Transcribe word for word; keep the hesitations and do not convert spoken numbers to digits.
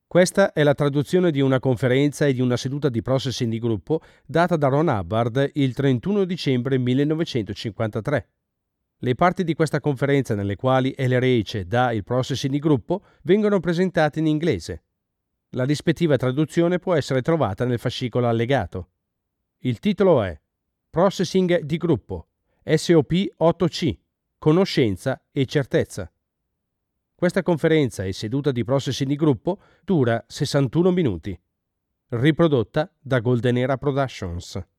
Questa è la traduzione di una conferenza e di una seduta di processing di gruppo data da Ron Hubbard il trentuno dicembre millenovecentocinquantatré. Le parti di questa conferenza nelle quali L R H dà il processing di gruppo vengono presentate in inglese. La rispettiva traduzione può essere trovata nel fascicolo allegato. Il titolo è Processing di gruppo, S O P otto C, conoscenza e certezza. Questa conferenza e seduta di processing di gruppo dura sessantuno minuti. Riprodotta da Golden Era Productions.